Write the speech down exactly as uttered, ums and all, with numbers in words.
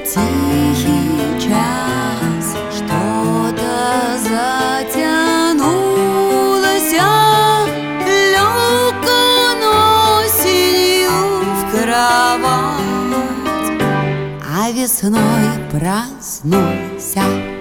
Тихий час, что-то затянулось легкой осенью в кровать, а весной проснулся